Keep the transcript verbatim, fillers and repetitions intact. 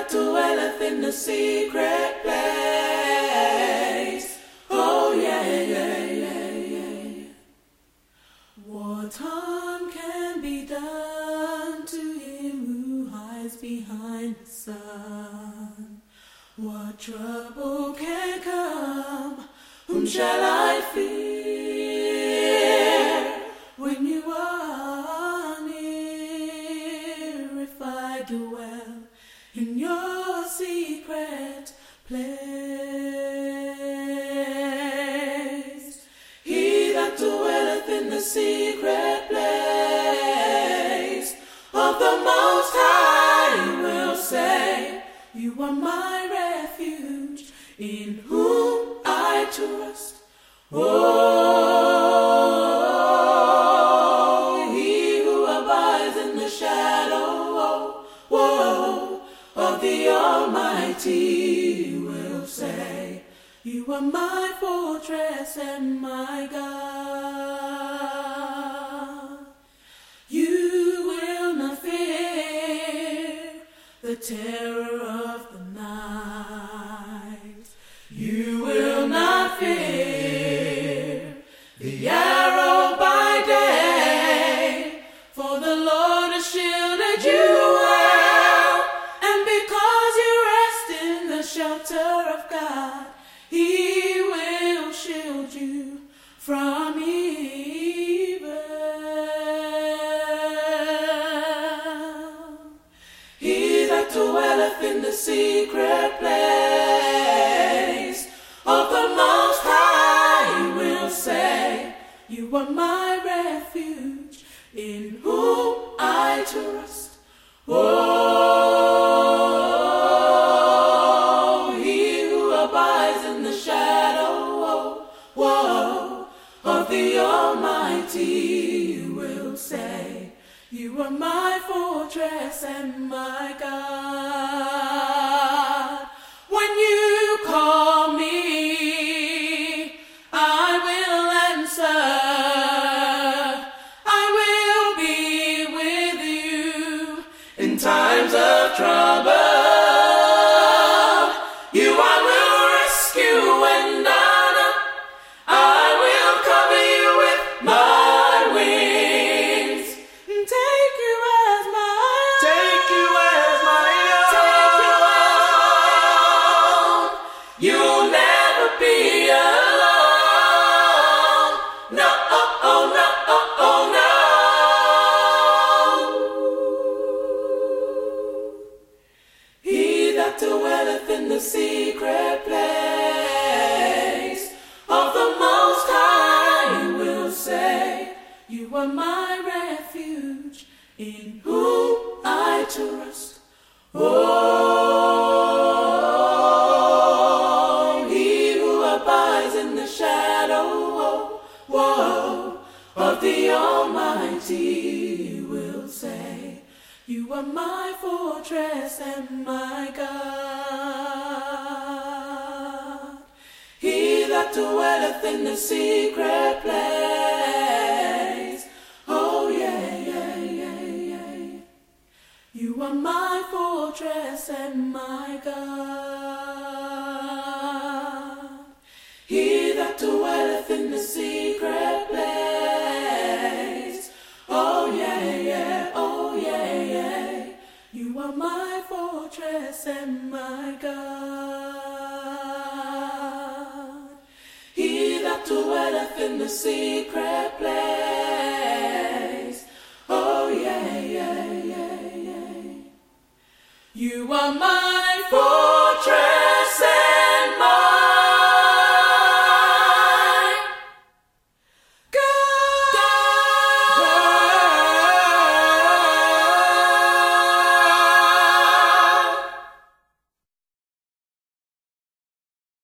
that dwelleth in the secret place. Oh yeah, yeah, yeah, yeah. What harm can be done to him who hides behind the sun? What trouble can come? Whom shall I fear when you are near? If I dwell in your secret place, he that dwelleth in the secret place of the Most High will say, you are my refuge, in whom I trust. Oh, he who abides in the shadow, oh, oh, of the Almighty will say, you are my fortress and my God. You will not fear the terror of the night. You will not fear the arrow by day, for the Lord has shielded you well, and because you rest in the shelter of God, he will shield you from evil. He that dwelleth in the secret place of the Most High will say, you are my refuge, in whom I trust. Oh, he who abides in the shadow, oh, whoa, of the Almighty will say, you are my fortress and my God. When you call me, I will answer. I will be with you in times of trouble. You I will rescue and honor. I will cover you with my wings. Take you as my own. Take you as my own. Take you as you'll never be alone. No, oh, oh, no, oh, oh, no. He that dwelleth in the secret place of the Most High will say, you are my refuge, in whom I trust. Oh, he who abides in the shadow, oh, whoa, of the Almighty will say, you are my fortress and my God. He that dwelleth in the secret place, oh yeah, yeah, yeah, yeah. You are my fortress and my God. He that dwelleth in the secret place, oh yeah, yeah, oh yeah, yeah. You are my fortress and my God. He that dwelleth in the secret place, oh yeah, yeah, yeah, yeah. You are my